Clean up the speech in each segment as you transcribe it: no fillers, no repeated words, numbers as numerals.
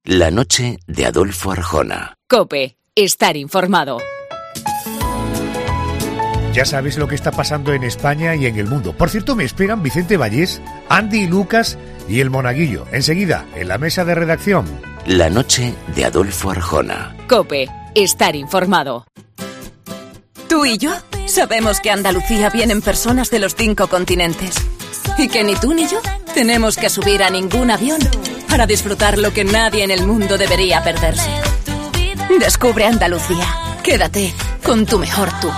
La noche de Adolfo Arjona. COPE. Estar informado. Ya sabes lo que está pasando en España y en el mundo. Por cierto, me esperan Vicente Vallés, Andy Lucas y el Monaguillo. Enseguida, en la mesa de redacción. La noche de Adolfo Arjona. COPE. Estar informado. Tú y yo sabemos que a Andalucía vienen personas de los 5 continentes. Y que ni tú ni yo tenemos que subir a ningún avión para disfrutar lo que nadie en el mundo debería perderse. Descubre Andalucía. Quédate con tu mejor tú.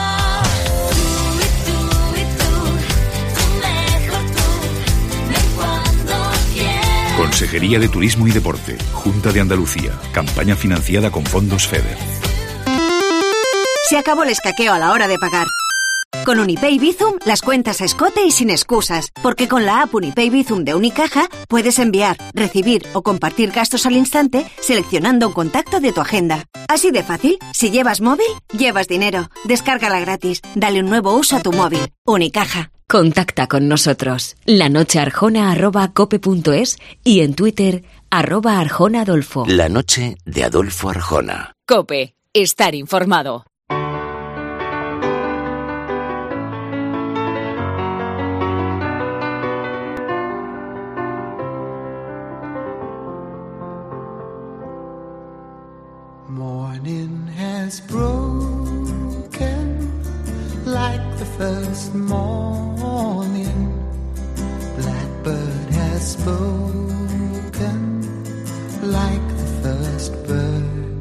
Consejería de Turismo y Deporte, Junta de Andalucía, campaña financiada con fondos FEDER. Se acabó el escaqueo a la hora de pagar. Con Unipay Bizum, las cuentas a escote y sin excusas, porque con la app Unipay Bizum de Unicaja puedes enviar, recibir o compartir gastos al instante seleccionando un contacto de tu agenda. Así de fácil, si llevas móvil, llevas dinero. Descárgala gratis, dale un nuevo uso a tu móvil. Unicaja. Contacta con nosotros. lanochearjona@cope.es y en Twitter @ArjonaAdolfo. La noche de Adolfo Arjona. COPE. Estar informado. Morning has broken like the first morning. Blackbird has spoken like the first bird.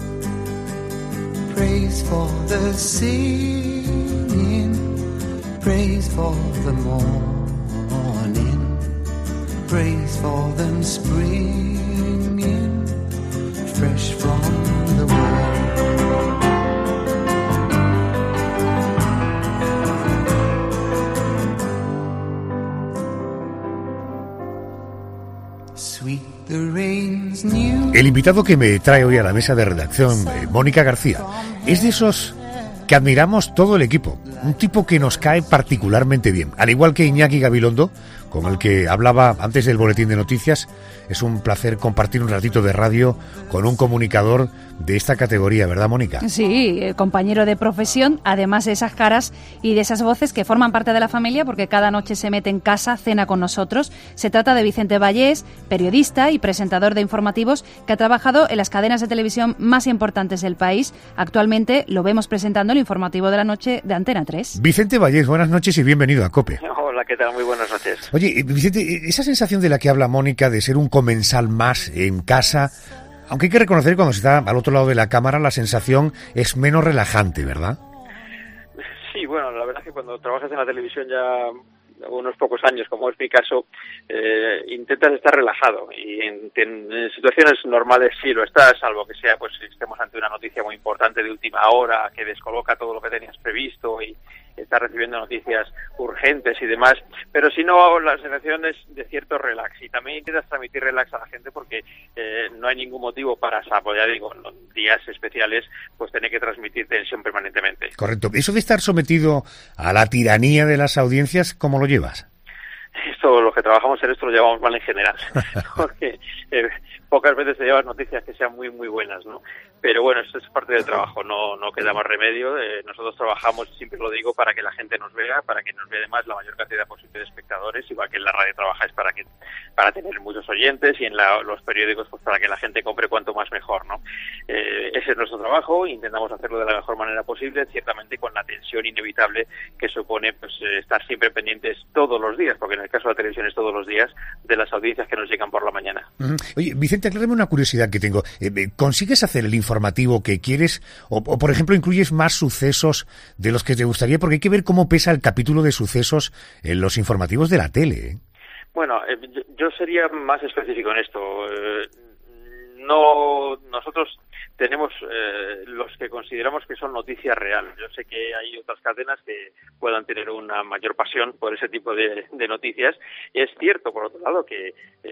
Praise for the singing, praise for the morning, praise for them springing fresh from the world. Sweet the rain's new. El invitado que me trae hoy a la mesa de redacción, Mónica García, es de esos que admiramos todo el equipo. Un tipo que nos cae particularmente bien. Al igual que Iñaki Gabilondo, con el que hablaba antes del boletín de noticias, es un placer compartir un ratito de radio con un comunicador de esta categoría, ¿verdad, Mónica? Sí, compañero de profesión, además de esas caras y de esas voces que forman parte de la familia porque cada noche se mete en casa, cena con nosotros. Se trata de Vicente Vallés, periodista y presentador de informativos que ha trabajado en las cadenas de televisión más importantes del país. Actualmente lo vemos presentando el informativo de la noche de Antena 3. Vicente Vallés, buenas noches y bienvenido a COPE. Hola, ¿qué tal? Muy buenas noches. Oye, Vicente, esa sensación de la que habla Mónica de ser un comensal más en casa, aunque hay que reconocer que cuando se está al otro lado de la cámara la sensación es menos relajante, ¿verdad? Sí, bueno, la verdad es que cuando trabajas en la televisión ya unos pocos años, como es mi caso, intentas estar relajado y en situaciones normales sí lo estás, salvo que sea, pues estemos ante una noticia muy importante de última hora que descoloca todo lo que tenías previsto y estás recibiendo noticias urgentes y demás, pero si no, la sensación es de cierto relax y también intentas transmitir relax a la gente porque no hay ningún motivo para, pues ya digo, en días especiales, pues tener que transmitir tensión permanentemente. Correcto. Eso de estar sometido a la tiranía de las audiencias, ¿cómo lo llevas? Esto, los que trabajamos en esto lo llevamos mal en general, porque pocas veces te llevas noticias que sean muy muy buenas, ¿no? Pero bueno, esto es parte del trabajo, no queda más remedio. Nosotros trabajamos, siempre lo digo, para que la gente nos vea, para que nos vea además la mayor cantidad posible de espectadores, igual que en la radio trabajáis para tener muchos oyentes y en los periódicos pues para que la gente compre cuanto más mejor, ¿no? Ese es nuestro trabajo, intentamos hacerlo de la mejor manera posible, ciertamente con la tensión inevitable que supone pues estar siempre pendientes todos los días, porque en el caso de la televisión es todos los días, de las audiencias que nos llegan por la mañana. Oye, Vicente, aclárame una curiosidad que tengo. ¿Consigues hacer el informativo que quieres o, por ejemplo, incluyes más sucesos de los que te gustaría? Porque hay que ver cómo pesa el capítulo de sucesos en los informativos de la tele, ¿eh? Bueno, yo sería más específico en esto. Nosotros tenemos los que consideramos que son noticias reales. Yo sé que hay otras cadenas que puedan tener una mayor pasión por ese tipo de noticias. Es cierto, por otro lado, que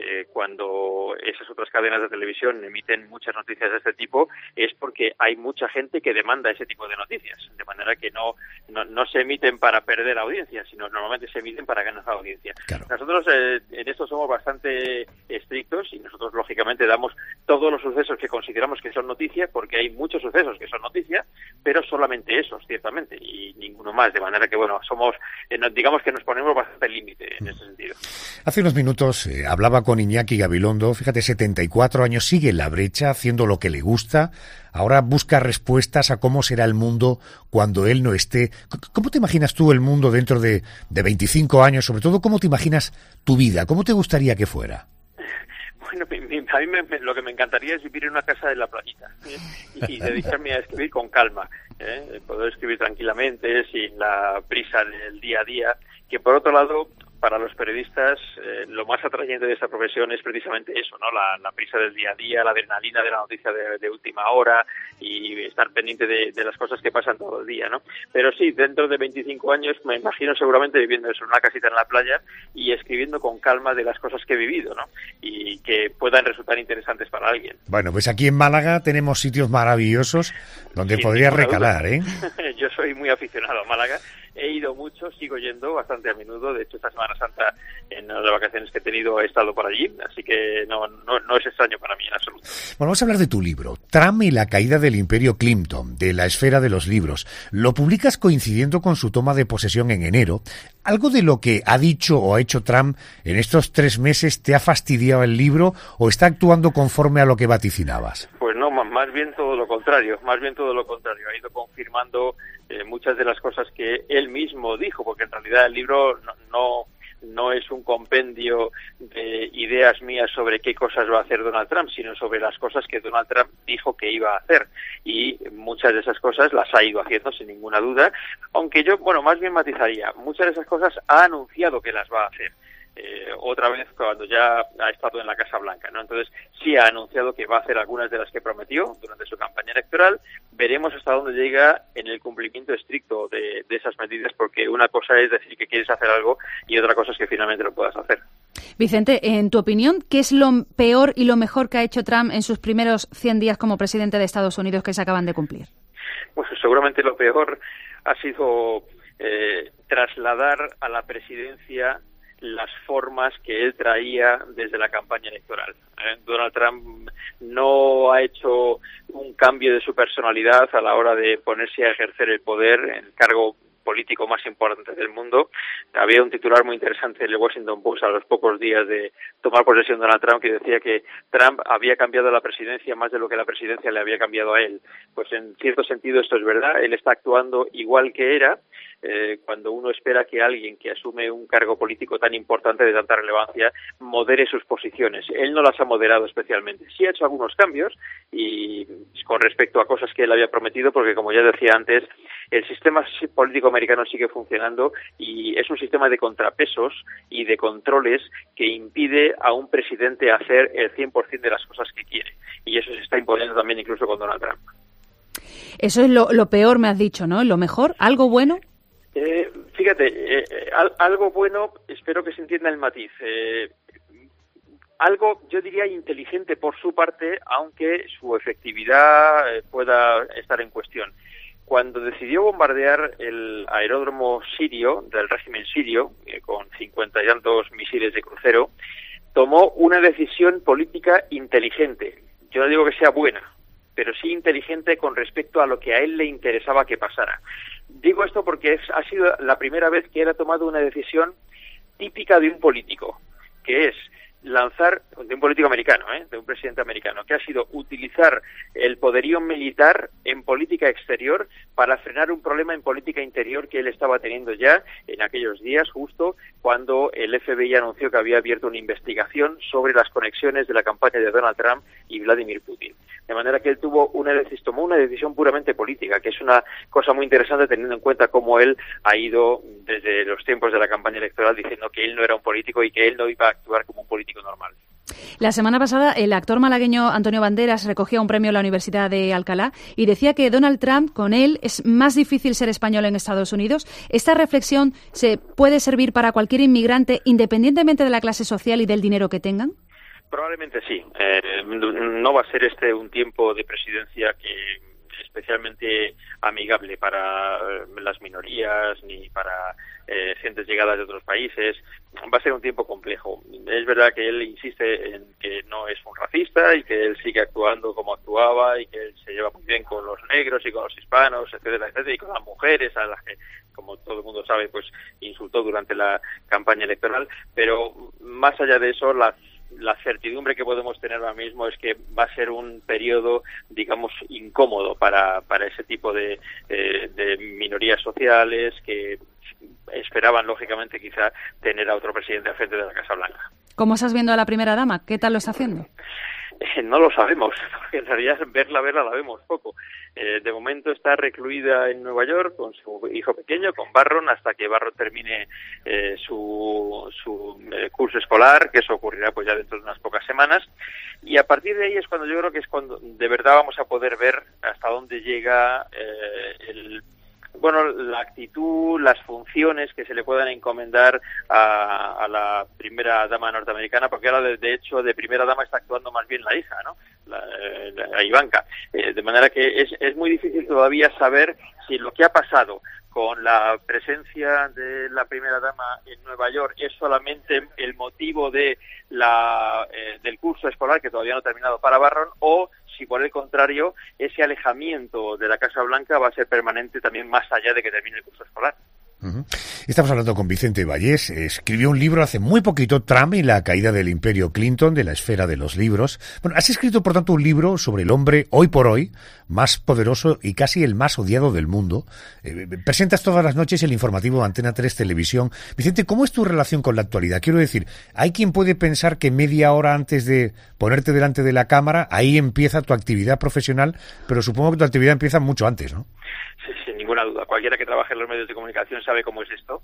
cuando esas otras cadenas de televisión emiten muchas noticias de este tipo es porque hay mucha gente que demanda ese tipo de noticias, de manera que no se emiten para perder audiencia, sino normalmente se emiten para ganar audiencia. Claro. Nosotros en esto somos bastante estrictos y nosotros lógicamente damos todos los sucesos que consideramos que son noticia, porque hay muchos sucesos que son noticia, pero solamente esos, ciertamente, y ninguno más, de manera que, bueno, somos, digamos que nos ponemos bastante límite en ese sentido. Hace unos minutos hablaba con Iñaki Gabilondo, fíjate, 74 años, sigue en la brecha, haciendo lo que le gusta, ahora busca respuestas a cómo será el mundo cuando él no esté. ¿Cómo te imaginas tú el mundo dentro de 25 años? Sobre todo, ¿cómo te imaginas tu vida? ¿Cómo te gustaría que fuera? Bueno, a mí lo que me encantaría es vivir en una casa de la playita y dedicarme a escribir con calma, poder escribir tranquilamente, sin la prisa del día a día, que por otro lado, para los periodistas, lo más atrayente de esta profesión es precisamente eso, ¿no? La prisa del día a día, la adrenalina de la noticia de última hora y estar pendiente de las cosas que pasan todo el día, ¿no? Pero sí, dentro de 25 años me imagino seguramente viviendo en una casita en la playa y escribiendo con calma de las cosas que he vivido, ¿no? Y que puedan resultar interesantes para alguien. Bueno, pues aquí en Málaga tenemos sitios maravillosos donde podrías recalar, ¿eh? Yo soy muy aficionado a Málaga. He ido mucho, sigo yendo bastante a menudo. De hecho, esta Semana Santa, en las vacaciones que he tenido, he estado por allí. Así que no es extraño para mí en absoluto. Bueno, vamos a hablar de tu libro, Trump y la caída del Imperio Clinton, de la esfera de los libros. Lo publicas coincidiendo con su toma de posesión en enero. ¿Algo de lo que ha dicho o ha hecho Trump en estos 3 meses te ha fastidiado el libro o está actuando conforme a lo que vaticinabas? Pues no, más bien todo lo contrario. Ha ido confirmando muchas de las cosas que él mismo dijo, porque en realidad el libro no es un compendio de ideas mías sobre qué cosas va a hacer Donald Trump, sino sobre las cosas que Donald Trump dijo que iba a hacer. Y muchas de esas cosas las ha ido haciendo sin ninguna duda, aunque yo, más bien matizaría. Muchas de esas cosas ha anunciado que las va a hacer. Otra vez cuando ya ha estado en la Casa Blanca, ¿no? Entonces sí ha anunciado que va a hacer algunas de las que prometió durante su campaña electoral. Veremos hasta dónde llega en el cumplimiento estricto de esas medidas, porque una cosa es decir que quieres hacer algo y otra cosa es que finalmente lo puedas hacer. Vicente, en tu opinión, ¿qué es lo peor y lo mejor que ha hecho Trump en sus primeros 100 días como presidente de Estados Unidos que se acaban de cumplir? Pues seguramente lo peor ha sido trasladar a la presidencia las formas que él traía desde la campaña electoral. Donald Trump no ha hecho un cambio de su personalidad a la hora de ponerse a ejercer el poder, el cargo político más importante del mundo. Había un titular muy interesante en el Washington Post a los pocos días de tomar posesión de Donald Trump que decía que Trump había cambiado la presidencia más de lo que la presidencia le había cambiado a él. Pues en cierto sentido esto es verdad. Él está actuando igual que era cuando uno espera que alguien que asume un cargo político tan importante, de tanta relevancia, modere sus posiciones. Él no las ha moderado especialmente. Sí ha hecho algunos cambios y con respecto a cosas que él había prometido, porque como ya decía antes, el sistema político americano sigue funcionando y es un sistema de contrapesos y de controles que impide a un presidente hacer el 100% de las cosas que quiere. Y eso se está imponiendo también incluso con Donald Trump. Eso es lo peor, me has dicho, ¿no? ¿Lo mejor? ¿Algo bueno? Fíjate, algo bueno, espero que se entienda el matiz. Algo, yo diría, inteligente por su parte, aunque su efectividad pueda estar en cuestión. Cuando decidió bombardear el aeródromo sirio, del régimen sirio, con 50 y tantos misiles de crucero, tomó una decisión política inteligente. Yo no digo que sea buena, pero sí inteligente con respecto a lo que a él le interesaba que pasara. Digo esto porque ha sido la primera vez que él ha tomado una decisión típica de un político, que es lanzar, de un político americano, de un presidente americano, que ha sido utilizar el poderío militar en política exterior para frenar un problema en política interior que él estaba teniendo ya en aquellos días, justo cuando el FBI anunció que había abierto una investigación sobre las conexiones de la campaña de Donald Trump y Vladimir Putin. De manera que él tomó una decisión puramente política, que es una cosa muy interesante teniendo en cuenta cómo él ha ido desde los tiempos de la campaña electoral diciendo que él no era un político y que él no iba a actuar como un político normal. La semana pasada el actor malagueño Antonio Banderas recogía un premio en la Universidad de Alcalá y decía que Donald Trump, con él, es más difícil ser español en Estados Unidos. ¿Esta reflexión se puede servir para cualquier inmigrante, independientemente de la clase social y del dinero que tengan? Probablemente sí. No va a ser este un tiempo de presidencia que especialmente amigable para las minorías ni para gentes llegadas de otros países. Va a ser un tiempo complejo. Es verdad que él insiste en que no es un racista y que él sigue actuando como actuaba y que él se lleva muy bien con los negros y con los hispanos, etcétera, etcétera, y con las mujeres a las que, como todo el mundo sabe, pues insultó durante la campaña electoral. Pero más allá de eso, la certidumbre que podemos tener ahora mismo es que va a ser un periodo, digamos, incómodo para ese tipo de minorías sociales que esperaban, lógicamente, quizá tener a otro presidente al frente de la Casa Blanca. ¿Cómo estás viendo a la primera dama? ¿Qué tal lo está haciendo? No lo sabemos, porque en realidad verla la vemos poco. De momento está recluida en Nueva York con su hijo pequeño, con Barron, hasta que Barron termine su curso escolar, que eso ocurrirá pues ya dentro de unas pocas semanas. Y a partir de ahí es cuando yo creo que es cuando de verdad vamos a poder ver hasta dónde llega la actitud, las funciones que se le puedan encomendar a la primera dama norteamericana, porque ahora de hecho de primera dama está actuando más bien la hija, ¿no? La Ivanka. De manera que es muy difícil todavía saber si lo que ha pasado con la presencia de la primera dama en Nueva York es solamente el motivo de del curso escolar, que todavía no ha terminado para Barron, o si por el contrario ese alejamiento de la Casa Blanca va a ser permanente también más allá de que termine el curso escolar. Estamos hablando con Vicente Vallés. Escribió un libro hace muy poquito, Trump y la caída del imperio Clinton, de la esfera de los libros. Bueno, has escrito, por tanto, un libro sobre el hombre, hoy por hoy, más poderoso y casi el más odiado del mundo. Presentas todas las noches el informativo de Antena 3 Televisión. Vicente, ¿cómo es tu relación con la actualidad? Quiero decir, hay quien puede pensar que media hora antes de ponerte delante de la cámara, ahí empieza tu actividad profesional, pero supongo que tu actividad empieza mucho antes, ¿no? Sí, sin ninguna duda. Cualquiera que trabaje en los medios de comunicación sabe cómo es esto.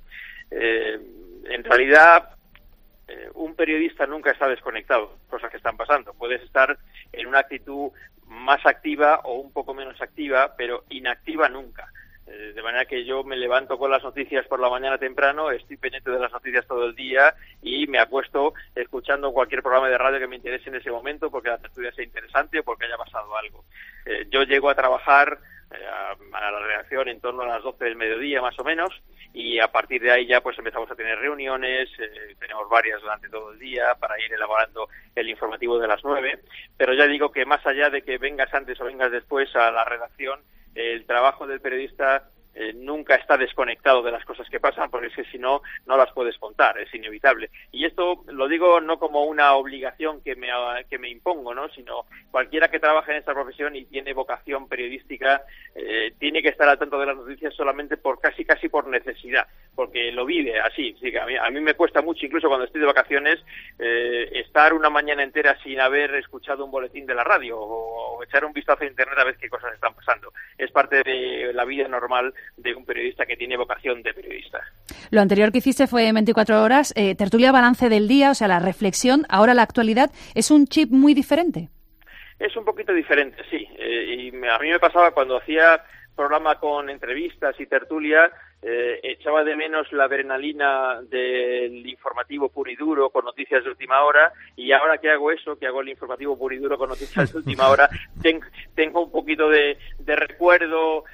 En realidad, un periodista nunca está desconectado de cosas que están pasando. Puedes estar en una actitud más activa o un poco menos activa, pero inactiva nunca. De manera que yo me levanto con las noticias por la mañana temprano, estoy pendiente de las noticias todo el día y me acuesto escuchando cualquier programa de radio que me interese en ese momento porque la tertulia sea interesante o porque haya pasado algo. Yo llego a trabajar a la redacción en torno a las 12 del mediodía más o menos, y a partir de ahí ya pues empezamos a tener reuniones, tenemos varias durante todo el día para ir elaborando el informativo de las 9, pero ya digo que más allá de que vengas antes o vengas después a la redacción, el trabajo del periodista nunca está desconectado de las cosas que pasan, porque es que si no, no las puedes contar, es inevitable. Y esto lo digo no como una obligación que me impongo, ¿no? Sino cualquiera que trabaje en esta profesión y tiene vocación periodística tiene que estar al tanto de las noticias solamente por casi por necesidad, porque lo vive así. Sí, que a mí me cuesta mucho, incluso cuando estoy de vacaciones, estar una mañana entera sin haber escuchado un boletín de la radio o echar un vistazo a internet a ver qué cosas están pasando. Es parte de la vida normal de un periodista que tiene vocación de periodista. Lo anterior que hiciste fue 24 horas, tertulia balance del día, o sea, la reflexión. Ahora la actualidad, ¿es un chip muy diferente? Es un poquito diferente, sí. Y a mí me pasaba cuando hacía programa con entrevistas y tertulia, echaba de menos la adrenalina del informativo puro y duro con noticias de última hora, y ahora que hago eso, que hago el informativo puro y duro con noticias de última hora, tengo un poquito de recuerdo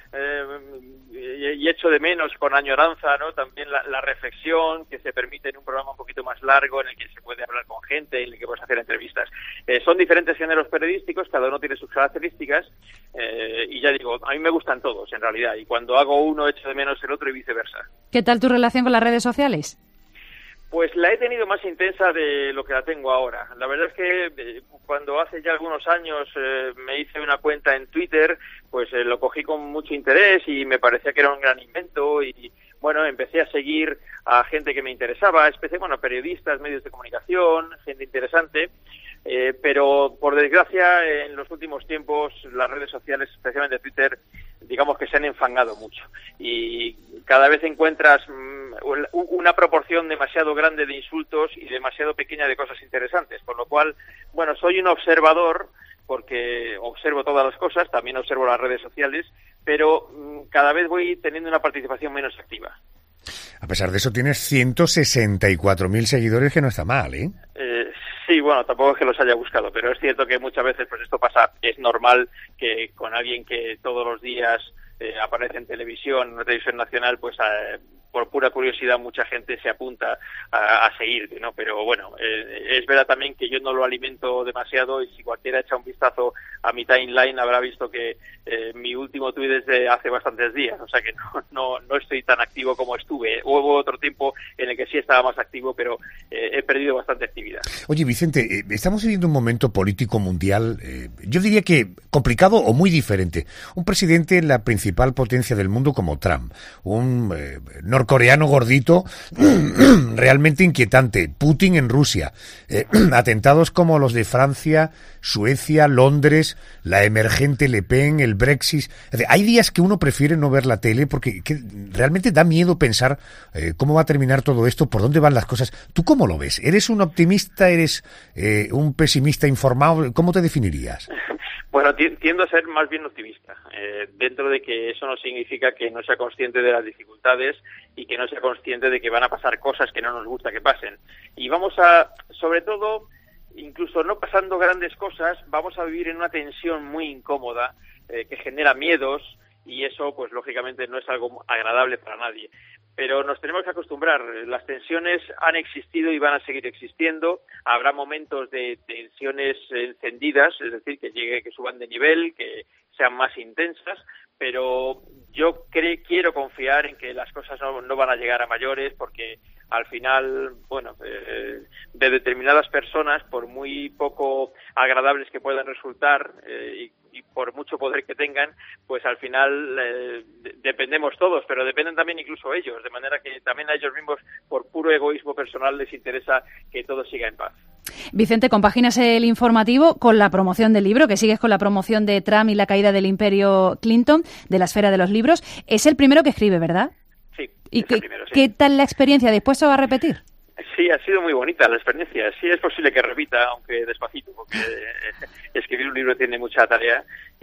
y echo de menos con añoranza, ¿no? También la reflexión que se permite en un programa un poquito más largo, en el que se puede hablar con gente, en el que puedes hacer entrevistas. Son diferentes géneros periodísticos, cada uno tiene sus características, y ya digo, a mí me gustan todos en realidad, y cuando hago uno echo de menos el otro y viceversa. ¿Qué tal tu relación con las redes sociales? Pues la he tenido más intensa de lo que la tengo ahora. La verdad es que cuando hace ya algunos años me hice una cuenta en Twitter, pues lo cogí con mucho interés y me parecía que era un gran invento, y bueno, empecé a seguir a gente que me interesaba, periodistas, medios de comunicación, gente interesante, pero por desgracia en los últimos tiempos las redes sociales, especialmente Twitter, digamos que se han enfangado mucho. Y cada vez encuentras una proporción demasiado grande de insultos y demasiado pequeña de cosas interesantes. Por lo cual, bueno, soy un observador, porque observo todas las cosas, también observo las redes sociales, pero cada vez voy teniendo una participación menos activa. A pesar de eso, tienes 164.000 seguidores, que no está mal, ¿eh? Sí, bueno, tampoco es que los haya buscado, pero es cierto que muchas veces pues esto pasa. Es normal que con alguien que todos los días aparece en televisión, en una televisión nacional, pues por pura curiosidad mucha gente se apunta a seguirte, ¿no? Pero bueno, es verdad también que yo no lo alimento demasiado, y si cualquiera echa un vistazo a mi timeline habrá visto que mi último tuit es de hace bastantes días, o sea que no estoy tan activo como estuve. Hubo otro tiempo en el que sí estaba más activo, pero he perdido bastante actividad. Oye, Vicente, estamos viviendo un momento político mundial, yo diría que complicado o muy diferente. Un presidente en la principal potencia del mundo como Trump, un norcoreano gordito realmente inquietante, Putin en Rusia, atentados como los de Francia, Suecia, Londres, la emergente Le Pen, el Brexit. Es decir, hay días que uno prefiere no ver la tele porque realmente da miedo pensar cómo va a terminar todo esto, por dónde van las cosas. ¿Tú cómo lo ves? ¿Eres un optimista? ¿Eres un pesimista informado? ¿Cómo te definirías? Bueno, tiendo a ser más bien optimista, dentro de que eso no significa que no sea consciente de las dificultades y que no sea consciente de que van a pasar cosas que no nos gusta que pasen. Y vamos a, sobre todo, incluso no pasando grandes cosas, vamos a vivir en una tensión muy incómoda que genera miedos, y eso, pues lógicamente no es algo agradable para nadie. Pero nos tenemos que acostumbrar. Las tensiones han existido y van a seguir existiendo. Habrá momentos de tensiones encendidas, es decir, que suban de nivel, que sean más intensas, pero yo quiero confiar en que las cosas no van a llegar a mayores, porque al final, bueno, de determinadas personas, por muy poco agradables que puedan resultar y por mucho poder que tengan, pues al final dependemos todos, pero dependen también incluso ellos, de manera que también a ellos mismos, por puro egoísmo personal, les interesa que todo siga en paz. Vicente, compaginas el informativo con la promoción del libro, que sigues con la promoción de Trump y la caída del imperio Clinton, de la esfera de los libros. Es el primero que escribe, ¿verdad? Sí. ¿Y qué tal la experiencia? ¿Después se va a repetir? Sí, ha sido muy bonita la experiencia. Sí, es posible que repita, aunque despacito, porque escribir un libro tiene mucha tarea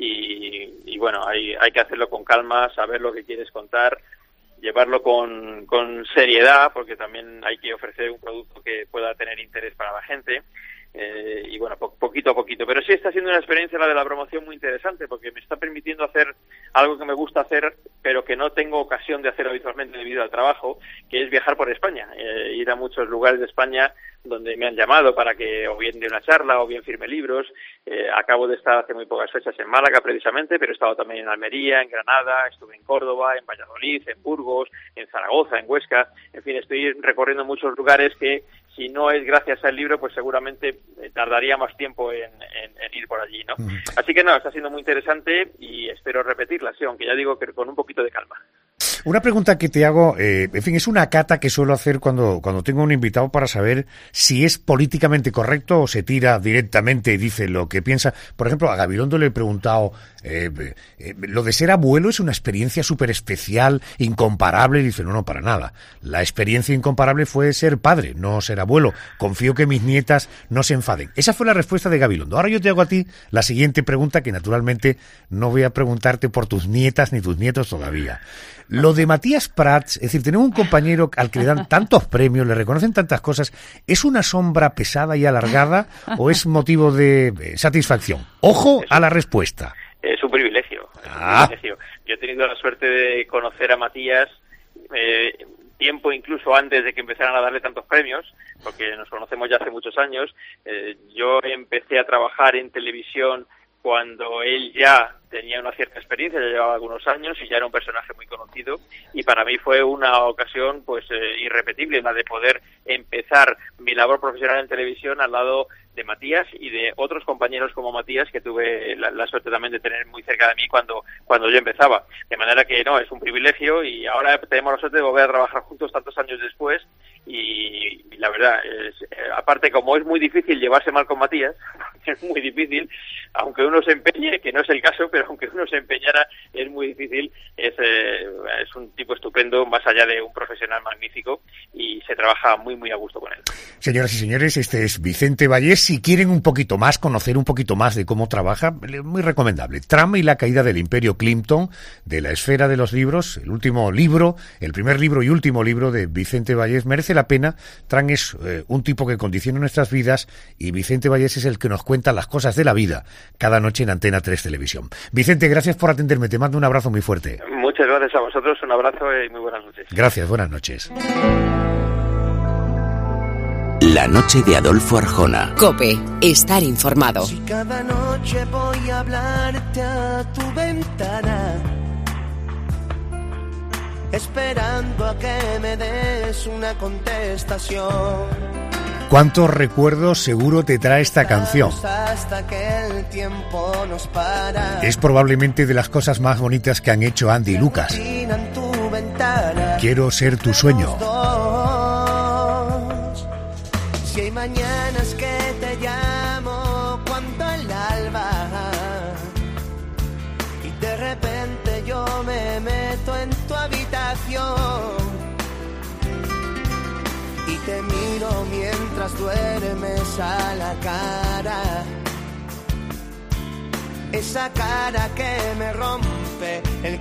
y bueno, hay que hacerlo con calma, saber lo que quieres contar, llevarlo con seriedad, porque también hay que ofrecer un producto que pueda tener interés para la gente. Y bueno, poquito a poquito. Pero sí está siendo una experiencia, la de la promoción, muy interesante, porque me está permitiendo hacer algo que me gusta hacer, pero que no tengo ocasión de hacer habitualmente debido al trabajo, que es viajar por España, ir a muchos lugares de España donde me han llamado para que o bien dé una charla o bien firme libros. Acabo de estar hace muy pocas fechas en Málaga, precisamente, pero he estado también en Almería, en Granada, estuve en Córdoba, en Valladolid, en Burgos, en Zaragoza, en Huesca. En fin, estoy recorriendo muchos lugares que, si no es gracias al libro, pues seguramente tardaría más tiempo en ir por allí, ¿no? Así que no, está siendo muy interesante y espero repetirla, sí, aunque ya digo que con un poquito de calma. Una pregunta que te hago, en fin, es una cata que suelo hacer cuando tengo un invitado, para saber si es políticamente correcto o se tira directamente y dice lo que piensa. Por ejemplo, a Gabilondo le he preguntado, lo de ser abuelo es una experiencia súper especial, incomparable, y dice, no, para nada. La experiencia incomparable fue ser padre, no ser abuelo. Confío que mis nietas no se enfaden. Esa fue la respuesta de Gabilondo. Ahora yo te hago a ti la siguiente pregunta, que naturalmente no voy a preguntarte por tus nietas ni tus nietos todavía. Lo de Matías Prats, es decir, tener un compañero al que le dan tantos premios, le reconocen tantas cosas, ¿es una sombra pesada y alargada o es motivo de satisfacción? Ojo a la respuesta. Es un privilegio. Yo he tenido la suerte de conocer a Matías tiempo incluso antes de que empezaran a darle tantos premios, porque nos conocemos ya hace muchos años. Yo empecé a trabajar en televisión cuando él ya tenía una cierta experiencia, ya llevaba algunos años y ya era un personaje muy conocido, y para mí fue una ocasión pues irrepetible, la de poder empezar mi labor profesional en televisión al lado de Matías y de otros compañeros como Matías, que tuve la suerte también de tener muy cerca de mí cuando yo empezaba. De manera que no, es un privilegio, y ahora tenemos la suerte de volver a trabajar juntos tantos años después, y la verdad, aparte, como es muy difícil llevarse mal con Matías, es muy difícil, aunque uno se empeñe, que no es el caso, pero aunque uno se empeñara, es muy difícil. Es un tipo estupendo, más allá de un profesional magnífico, y se trabaja muy, muy a gusto con él. Señoras y señores, este es Vicente Vallés. Si quieren un poquito más, conocer un poquito más de cómo trabaja, muy recomendable. Trama y la caída del Imperio Clinton, de la esfera de los libros, el último libro, el primer libro y último libro de Vicente Vallés. Merece la pena. Tran es un tipo que condiciona nuestras vidas, y Vicente Vallés es el que nos cuenta las cosas de la vida cada noche en Antena 3 Televisión. Vicente, gracias por atenderme. Te mando un abrazo muy fuerte. Muchas gracias a vosotros. Un abrazo y muy buenas noches. Gracias, buenas noches. La noche de Adolfo Arjona. COPE. Estar informado. Si cada noche voy a hablarte a tu ventana, esperando a que me des una contestación. ¿Cuántos recuerdos seguro te trae esta canción? Hasta que el tiempo nos para. Es probablemente de las cosas más bonitas que han hecho Andy y Lucas. Quiero ser tu sueño. Si hay mañanas que te llamo cuando el alba, y de repente yo me meto en tu habitación y te miro mientras duermes a la cara, esa cara que me rompe el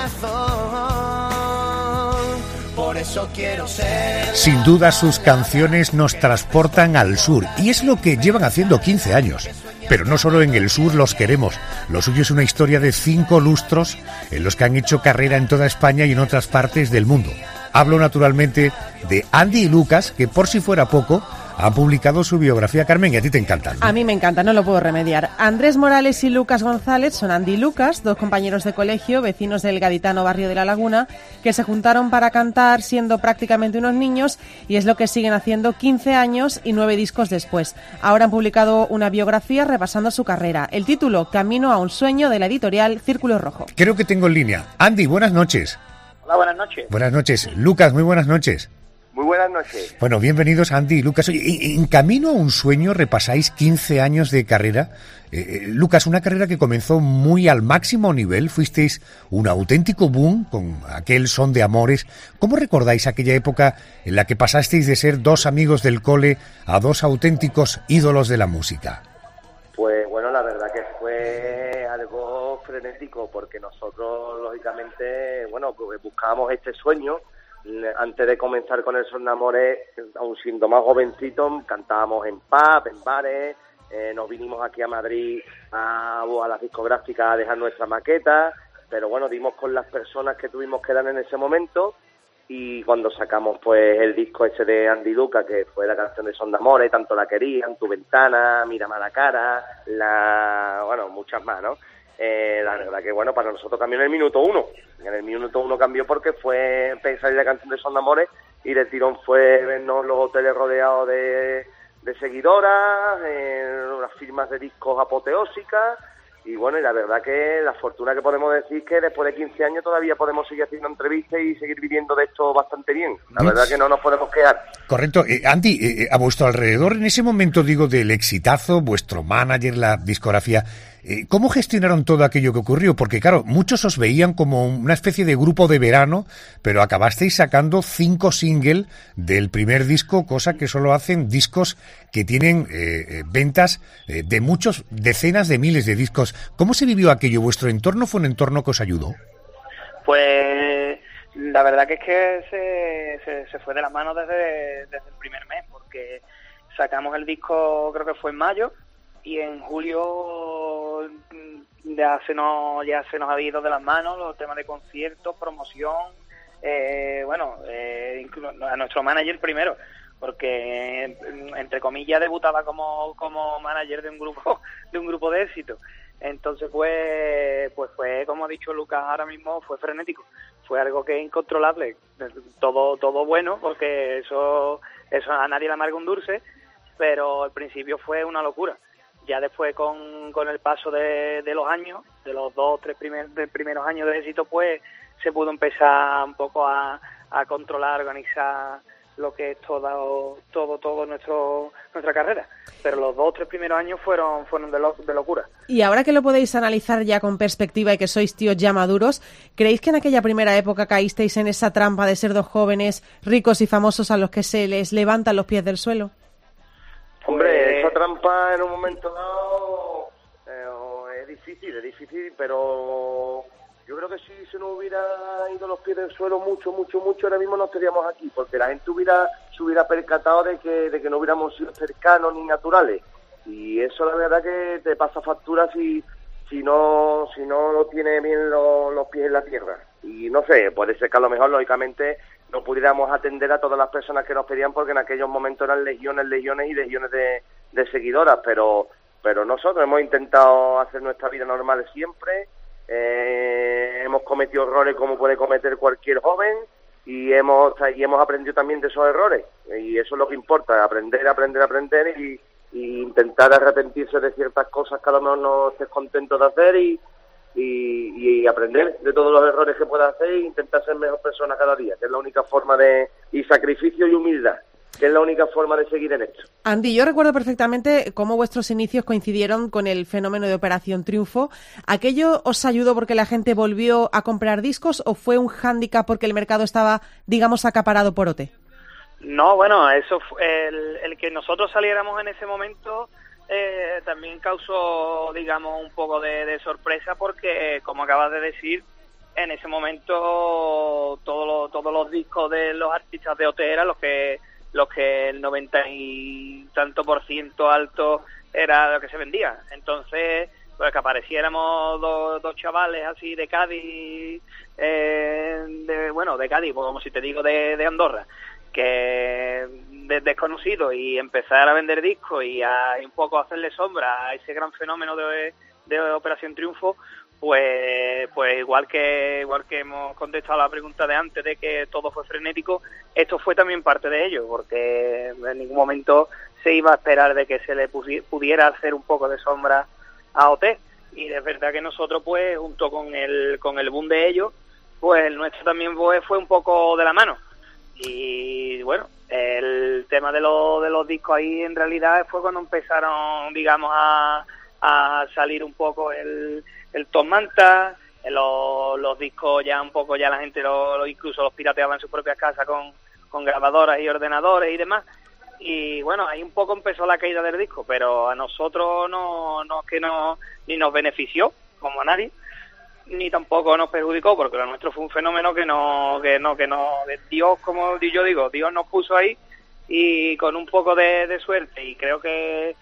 corazón. Por eso quiero ser. Sin duda sus canciones nos transportan al sur, y es lo que llevan haciendo 15 años. Pero no solo en el sur los queremos. Lo suyo es una historia de 5 lustros en los que han hecho carrera en toda España y en otras partes del mundo. Hablo naturalmente de Andy y Lucas, que por si fuera poco, han publicado su biografía. Carmen, y a ti te encantan, ¿no? A mí me encanta, no lo puedo remediar. Andrés Morales y Lucas González son Andy y Lucas, 2 compañeros de colegio, vecinos del gaditano barrio de La Laguna, que se juntaron para cantar siendo prácticamente unos niños, y es lo que siguen haciendo 15 años y 9 discos después. Ahora han publicado una biografía repasando su carrera. El título, Camino a un sueño, de la editorial Círculo Rojo. Creo que tengo en línea. Andy, buenas noches. Hola, buenas noches. Buenas noches. Lucas, muy buenas noches. Muy buenas noches. Bueno, bienvenidos Andy y Lucas. Oye, en Camino a un sueño repasáis 15 años de carrera. Lucas, una carrera que comenzó muy al máximo nivel. Fuisteis un auténtico boom con aquel Son de Amores. ¿Cómo recordáis aquella época en la que pasasteis de ser 2 amigos del cole a 2 auténticos ídolos de la música? Pues bueno, la verdad que fue algo frenético, porque nosotros, lógicamente, bueno, pues buscábamos este sueño. Antes de comenzar con el Son de Amores, aún siendo más jovencitos, cantábamos en pub, en bares, nos vinimos aquí a Madrid a las discográficas a dejar nuestra maqueta, pero bueno, dimos con las personas que tuvimos que dar en ese momento, y cuando sacamos pues el disco ese de Andy y Lucas, que fue la canción de Son de Amores, Tanto la querían, Tu ventana, Mírame a la cara, bueno, muchas más, ¿no? La verdad que bueno, para nosotros cambió en el minuto 1. En el minuto 1 cambió porque fue pensar en la canción de Son de Amores, y de tirón fue vernos los hoteles rodeados de seguidoras, unas firmas de discos apoteósicas, y bueno, y la verdad que la fortuna que podemos decir que después de 15 años todavía podemos seguir haciendo entrevistas y seguir viviendo de esto bastante bien. La verdad que no nos podemos quedar. Correcto. Andy, a vuestro alrededor, en ese momento, digo, del exitazo, vuestro manager, la discografía, ¿cómo gestionaron todo aquello que ocurrió? Porque claro, muchos os veían como una especie de grupo de verano, pero acabasteis sacando 5 singles del primer disco, cosa que solo hacen discos que tienen ventas de muchos, decenas de miles de discos. ¿Cómo se vivió aquello? ¿Vuestro entorno fue un entorno que os ayudó? Pues la verdad que es que se fue de las manos desde el primer mes, porque sacamos el disco, creo que fue en mayo, y en julio ya se nos había ido de las manos los temas de conciertos, promoción, incluso a nuestro manager primero, porque entre comillas debutaba como manager de un grupo de éxito. Entonces pues fue, como ha dicho Lucas ahora mismo, fue frenético, fue algo que es incontrolable, todo bueno, porque eso a nadie le amarga un dulce, pero al principio fue una locura. Ya después con el paso de los años, de los 2 o 3 primeros años de éxito, pues se pudo empezar un poco a controlar, organizar es todo nuestra carrera. Pero los 2 o 3 primeros años fueron de locura. Y ahora que lo podéis analizar ya con perspectiva y que sois tíos ya maduros, ¿creéis que en aquella primera época caísteis en esa trampa de ser 2 jóvenes ricos y famosos a los que se les levantan los pies del suelo? Hombre, esa trampa en un momento dado es difícil, pero yo creo que si se nos hubiera ido los pies del suelo mucho, ahora mismo no estaríamos aquí, porque la gente se hubiera percatado de que no hubiéramos sido cercanos ni naturales. Y eso la verdad que te pasa factura si no lo tiene bien los pies en la tierra. Y no sé, puede ser que a lo mejor lógicamente no pudiéramos atender a todas las personas que nos pedían, porque en aquellos momentos eran legiones y legiones de seguidoras, pero nosotros hemos intentado hacer nuestra vida normal siempre. Hemos cometido errores como puede cometer cualquier joven y hemos aprendido también de esos errores, y eso es lo que importa, aprender y intentar arrepentirse de ciertas cosas que a lo mejor no estés contento de hacer y aprender de todos los errores que puedas hacer e intentar ser mejor persona cada día, que es la única forma y sacrificio y humildad, que es la única forma de seguir en esto. Andy, yo recuerdo perfectamente cómo vuestros inicios coincidieron con el fenómeno de Operación Triunfo. ¿Aquello os ayudó porque la gente volvió a comprar discos o fue un hándicap porque el mercado estaba, digamos, acaparado por OT? No, bueno, eso fue el que nosotros saliéramos en ese momento también causó, digamos, un poco de sorpresa, porque, como acabas de decir, en ese momento todos los discos de los artistas de OT eran los que el 90 y tanto % alto era lo que se vendía. Entonces, pues que apareciéramos dos chavales así de Cádiz, de Cádiz, pues como si te digo de Andorra, que desconocido, y empezar a vender discos y un poco hacerle sombra a ese gran fenómeno de Operación Triunfo, pues igual que hemos contestado a la pregunta de antes de que todo fue frenético, esto fue también parte de ello, porque en ningún momento se iba a esperar de que se le pudiera hacer un poco de sombra a OT, y es verdad que nosotros, pues junto con el boom de ellos, pues el nuestro también fue un poco de la mano. Y bueno, el tema de los discos ahí en realidad fue cuando empezaron, digamos, a salir un poco el Top Manta, los discos ya un poco, ya la gente incluso los pirateaba en sus propias casas con grabadoras y ordenadores y demás. Y bueno, ahí un poco empezó la caída del disco, pero a nosotros ni nos benefició, como a nadie, ni tampoco nos perjudicó, porque lo nuestro fue un fenómeno que Dios, como yo digo, Dios nos puso ahí, y con un poco de suerte, y creo que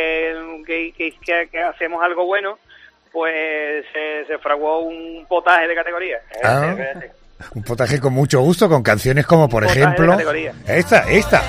hacemos algo bueno, pues se fraguó un potaje de categoría. Un potaje con mucho gusto, con canciones como, por ejemplo, esta.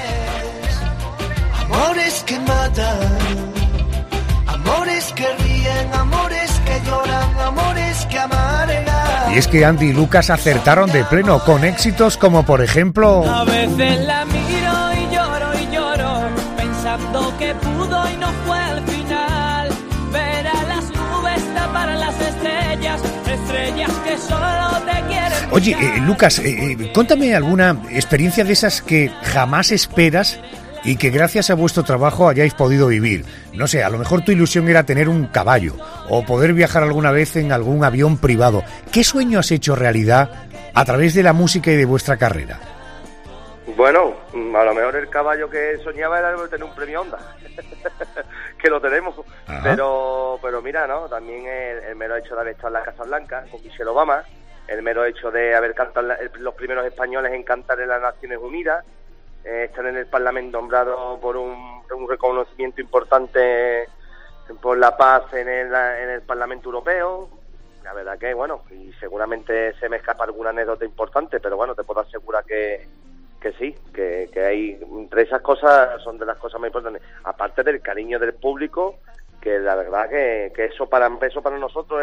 Amores que matan, amores que ríen, amores que lloran, amores que amargan. Y es que Andy y Lucas acertaron de pleno con éxitos como, por ejemplo, a veces la miro y lloro, pensando que pudo y no fue al final. Ver a las nubes tapar a las estrellas que solo te quieren. Oye, Lucas, cuéntame alguna experiencia de esas que jamás esperas y que gracias a vuestro trabajo hayáis podido vivir. No sé, a lo mejor tu ilusión era tener un caballo o poder viajar alguna vez en algún avión privado. ¿Qué sueño has hecho realidad a través de la música y de vuestra carrera? Bueno, a lo mejor el caballo que soñaba era tener un premio Onda, que lo tenemos. Pero mira, ¿no? También el mero hecho de haber estado en la Casa Blanca con Michelle Obama, el mero hecho de haber cantado los primeros españoles en cantar en las Naciones Unidas, estar en el Parlamento nombrado por un reconocimiento importante por la paz en el Parlamento Europeo. La verdad que, bueno, y seguramente se me escapa alguna anécdota importante, pero bueno, te puedo asegurar que sí, que hay, entre esas cosas son de las cosas más importantes, aparte del cariño del público, que la verdad que eso para nosotros es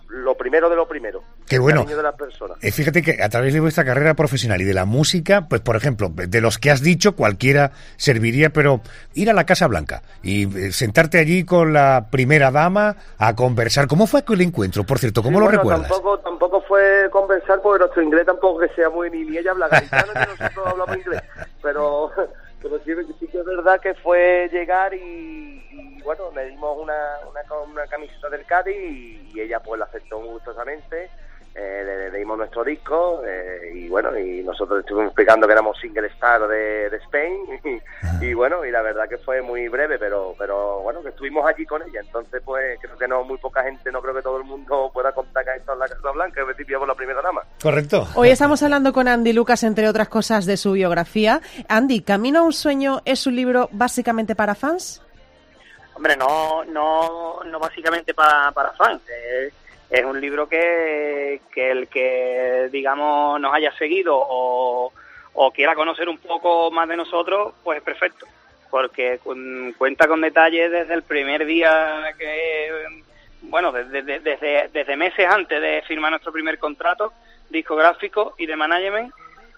lo primero de lo primero. Qué bueno. El cariño de las personas. Fíjate que a través de vuestra carrera profesional y de la música, pues por ejemplo, de los que has dicho, cualquiera serviría, pero ir a la Casa Blanca y sentarte allí con la primera dama a conversar. ¿Cómo fue aquel encuentro, por cierto? ¿Cómo lo recuerdas? Tampoco fue conversar, porque nuestro inglés tampoco que sea muy... Ni ella habla garitano, ni nosotros hablamos inglés. Pero sí que es verdad que fue llegar y bueno, le dimos una camiseta del Cádiz y ella pues la aceptó gustosamente. Le dimos nuestro disco y bueno, y nosotros estuvimos explicando que éramos single star de Spain y bueno, y la verdad que fue muy breve, pero bueno, que estuvimos allí con ella. Entonces pues creo que muy poca gente, no creo que todo el mundo pueda contar que esto en la Casa Blanca, que pillamos la primera dama. Correcto. Hoy estamos hablando con Andy Lucas, entre otras cosas, de su biografía. Andy, ¿Camino a un sueño es un libro básicamente para fans? Hombre, no básicamente para fans. Es un libro que el que, digamos, nos haya seguido o quiera conocer un poco más de nosotros, pues es perfecto. Porque cuenta con detalles desde el primer día bueno, desde meses antes de firmar nuestro primer contrato discográfico y de management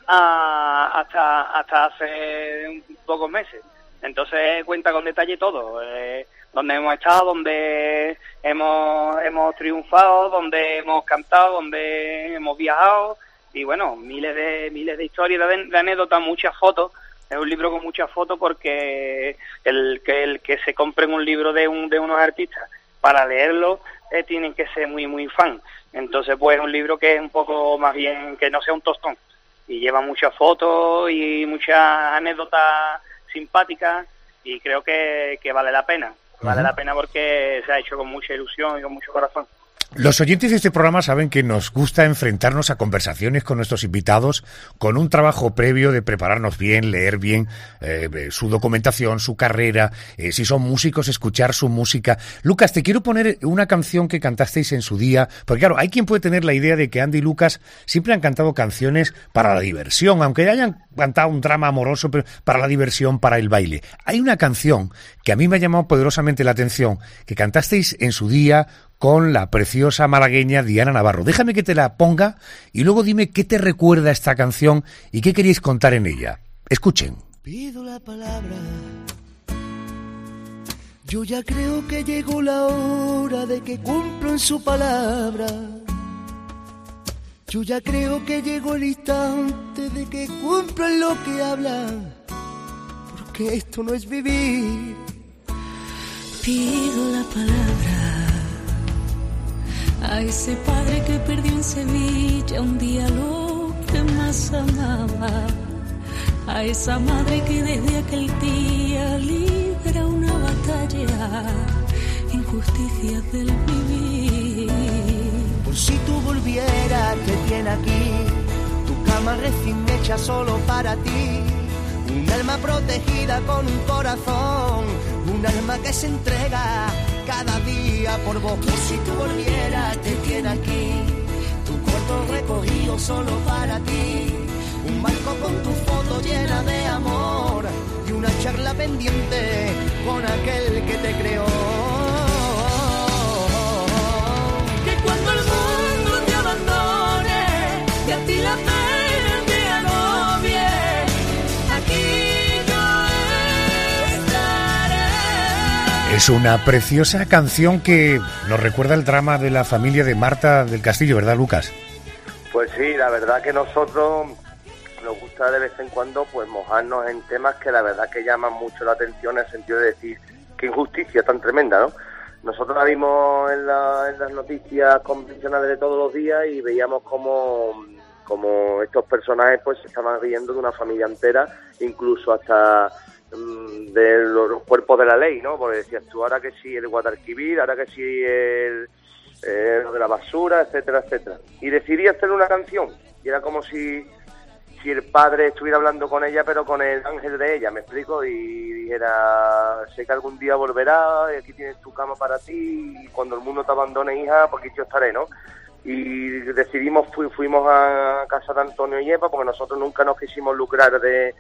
hasta hace pocos meses. Entonces cuenta con detalle todo. Donde hemos estado, donde hemos triunfado, donde hemos cantado, donde hemos viajado y bueno, miles de historias, de anécdotas, muchas fotos. Es un libro con muchas fotos porque el que se compren un libro de unos artistas para leerlo tienen que ser muy fan. Entonces pues es un libro que es un poco más bien que no sea un tostón y lleva muchas fotos y muchas anécdotas simpáticas y creo que vale la pena. Vale la pena porque se ha hecho con mucha ilusión y con mucho corazón. Los oyentes de este programa saben que nos gusta enfrentarnos a conversaciones con nuestros invitados con un trabajo previo de prepararnos bien, leer bien su documentación, su carrera, si son músicos, escuchar su música. Lucas, te quiero poner una canción que cantasteis en su día, porque claro, hay quien puede tener la idea de que Andy y Lucas siempre han cantado canciones para la diversión, aunque hayan cantado un drama amoroso, pero para la diversión, para el baile. Hay una canción que a mí me ha llamado poderosamente la atención, que cantasteis en su día con la preciosa malagueña Diana Navarro. Déjame que te la ponga y luego dime qué te recuerda esta canción y qué queréis contar en ella. Escuchen. Pido la palabra. Yo ya creo que llegó la hora de que cumplan su palabra. Yo ya creo que llegó el instante de que cumplan lo que hablan. Porque esto no es vivir. Pido la palabra a ese padre que perdió en Sevilla un día lo que más amaba, a esa madre que desde aquel día libra una batalla, injusticias del vivir. Por si tú volvieras, te tiene aquí, tu cama recién hecha solo para ti, un alma protegida con un corazón, un alma que se entrega cada día por vos. Por si tú volvieras, te tiene aquí, tu cuarto recogido solo para ti, un banco con tu foto llena de amor y una charla pendiente con aquel que te creó. Que cuando el mundo te abandone y a ti la pena te agobie, aquí yo estaré. Es una preciosa canción que nos recuerda el drama de la familia de Marta del Castillo, ¿verdad, Lucas? Pues sí, la verdad que nosotros nos gusta de vez en cuando pues mojarnos en temas que la verdad que llaman mucho la atención, en el sentido de decir qué injusticia tan tremenda, ¿no? Nosotros la vimos en las noticias convencionales de todos los días y veíamos como estos personajes pues se estaban riendo de una familia entera, incluso hasta de los cuerpos de la ley, ¿no? Porque decías tú, ahora que sí el Guadalquivir, ahora que sí lo de la basura, etcétera, etcétera. Y decidí hacer una canción y era como si el padre estuviera hablando con ella, pero con el ángel de ella, ¿me explico? Y dijera, sé que algún día volverá, y aquí tienes tu cama para ti, y cuando el mundo te abandone, hija, porque yo estaré, ¿no? Y decidimos, fuimos a casa de Antonio y Eva, porque nosotros nunca nos quisimos lucrar de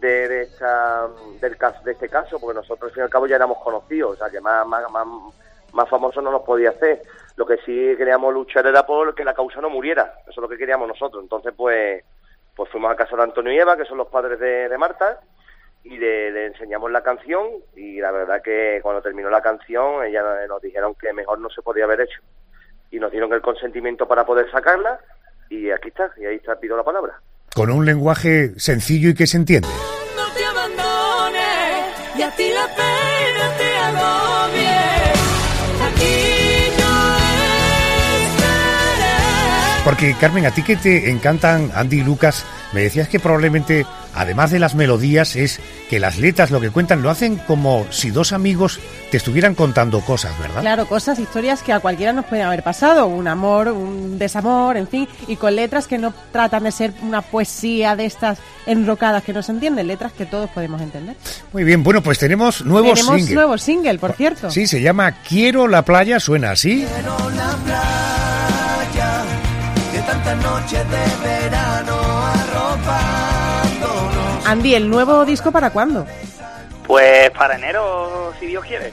este caso, porque nosotros al fin y al cabo ya éramos conocidos, o sea que más famoso no nos podía hacer. Lo que sí queríamos luchar era por que la causa no muriera, eso es lo que queríamos nosotros. Entonces, pues fuimos a casa de Antonio y Eva, que son los padres de Marta, y le enseñamos la canción, y la verdad que cuando terminó la canción, ella nos dijeron que mejor no se podía haber hecho, y nos dieron el consentimiento para poder sacarla, y aquí está, y ahí está, pido la palabra. Con un lenguaje sencillo y que se entiende. No te abandones y a ti la pena te agobie. Aquí yo estaré. Porque, Carmen, a ti que te encantan Andy y Lucas, me decías que probablemente, además de las melodías, es que las letras, lo que cuentan, lo hacen como si dos amigos te estuvieran contando cosas, ¿verdad? Claro, cosas, historias que a cualquiera nos pueden haber pasado, un amor, un desamor, en fin, y con letras que no tratan de ser una poesía de estas enrocadas que no se entienden, letras que todos podemos entender. Muy bien, bueno, pues tenemos nuevo single, por cierto. Sí, se llama Quiero la playa, suena así. Quiero la playa, que tantas noches de verano arropándonos. Andy, ¿el nuevo disco para cuándo? Pues para enero, si Dios quiere.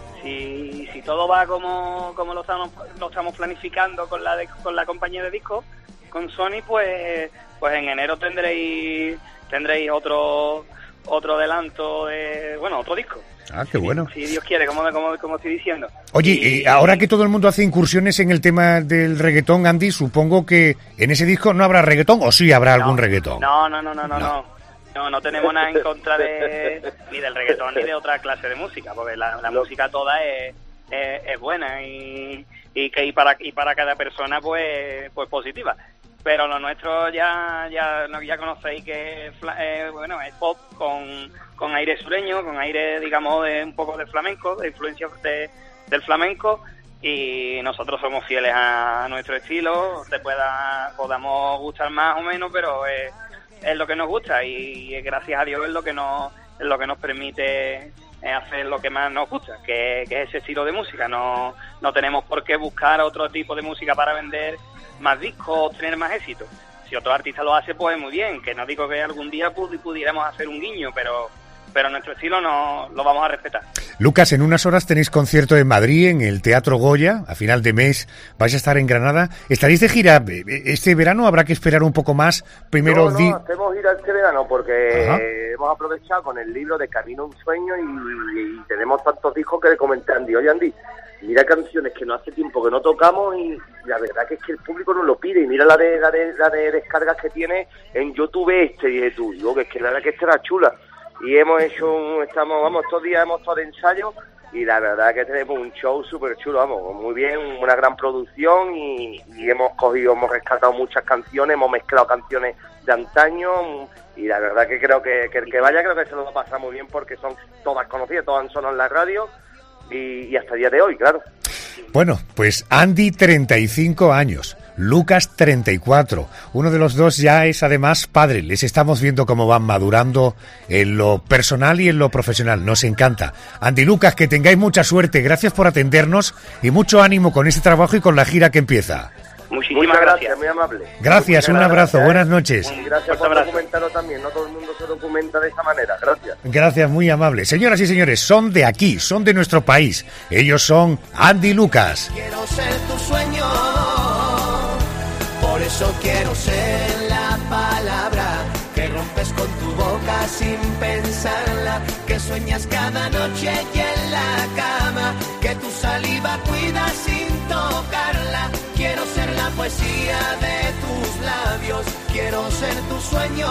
Si todo va como lo estamos planificando con la compañía de discos, con Sony, pues en enero tendréis otro adelanto de, otro disco. Ah, qué bueno. Si Dios quiere, como estoy diciendo. Oye, ahora que todo el mundo hace incursiones en el tema del reggaetón, Andy, supongo que en ese disco no habrá reggaetón, ¿o sí habrá algún reggaetón? No tenemos nada en contra ni del reggaetón ni de otra clase de música, porque la música toda es buena y para cada persona pues positiva. Pero lo nuestro ya conocéis que es pop con aire sureño, con aire, digamos, de un poco de flamenco, de influencia del flamenco, y nosotros somos fieles a nuestro estilo. Podamos gustar más o menos, pero es lo que nos gusta, y gracias a Dios es lo que nos permite hacer lo que más nos gusta, que es ese estilo de música. No tenemos por qué buscar otro tipo de música para vender más discos o tener más éxito. Si otro artista lo hace, pues muy bien, que no digo que algún día pudiéramos hacer un guiño, pero nuestro estilo no lo vamos a respetar. Lucas, en unas horas tenéis concierto en Madrid, en el Teatro Goya. A final de mes vais a estar en Granada. ¿Estaréis de gira este verano? ¿Habrá que esperar un poco más? Primero hacemos gira este verano porque hemos aprovechado con el libro de Camino a un Sueño y tenemos tantos discos que le comenté a Andy. Oye, Andy, mira canciones que no hace tiempo que no tocamos, y la verdad que es que el público nos lo pide, y mira la de descargas que tiene en YouTube y tú, digo, que es que la verdad que esta era chula. Y hemos hecho estos días hemos estado de ensayo, y la verdad que tenemos un show súper chulo, muy bien, una gran producción, y hemos rescatado muchas canciones, hemos mezclado canciones de antaño, y la verdad que creo que el que vaya creo que se lo va a pasar muy bien, porque son todas conocidas, todas han sonado en la radio, y hasta el día de hoy, claro. Bueno, pues Andy, 35 años, Lucas, 34. Uno de los dos ya es además padre. Les estamos viendo cómo van madurando en lo personal y en lo profesional. Nos encanta. Andy, Lucas, que tengáis mucha suerte. Gracias por atendernos y mucho ánimo con este trabajo y con la gira que empieza. Muchísimas gracias, muy amable. Gracias, un abrazo, buenas noches. Gracias por documentarlo también, no todo el mundo se documenta de esa manera, gracias. Gracias, muy amable. Señoras y señores, son de aquí, son de nuestro país. Ellos son Andy y Lucas. Quiero ser tu sueño, por eso quiero ser la palabra que rompes con tu boca sin pensarla, que sueñas cada noche y en la cama, que tu saliva cuida sin tocarla. Quiero ser la poesía de tus labios, quiero ser tu sueño.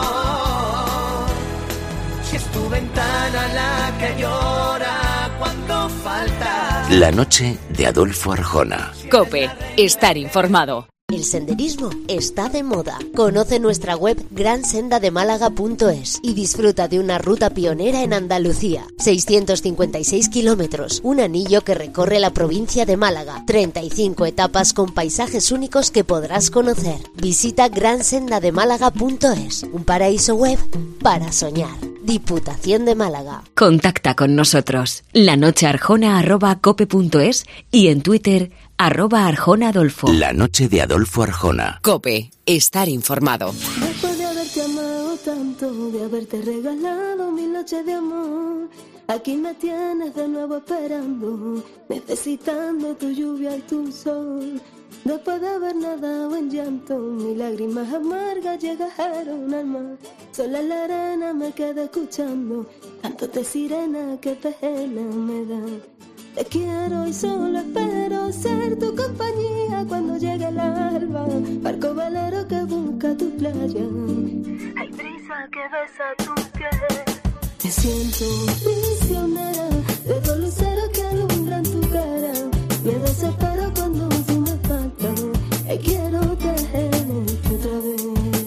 Si es tu ventana la que llora cuando faltas. La noche de Adolfo Arjona. COPE, estar informado. El senderismo está de moda. Conoce nuestra web gransendademálaga.es y disfruta de una ruta pionera en Andalucía. 656 kilómetros, un anillo que recorre la provincia de Málaga. 35 etapas con paisajes únicos que podrás conocer. Visita gransendademálaga.es, un paraíso web para soñar. Diputación de Málaga. Contacta con nosotros. lanochearjona@cope.es y en Twitter @ArjonaAdolfo. La noche de Adolfo Arjona. COPE, estar informado. Después de haberte amado tanto, de haberte regalado 1000 noches de amor, Aquí me tienes de nuevo esperando, necesitando tu lluvia y tu sol. Después de haber nadado en llanto, mis lágrimas amargas llegaron al mar. Sola en la arena me quedé escuchando cantos de sirena que pena me dan. Te quiero y solo espero ser tu compañía cuando llegue el alba. Barco velero que busca tu playa. Hay brisa que besa tu piel. Me siento prisionera de dos luceros que alumbran tu cara. Me desespero cuando tú me faltas. Quiero tenerte otra vez.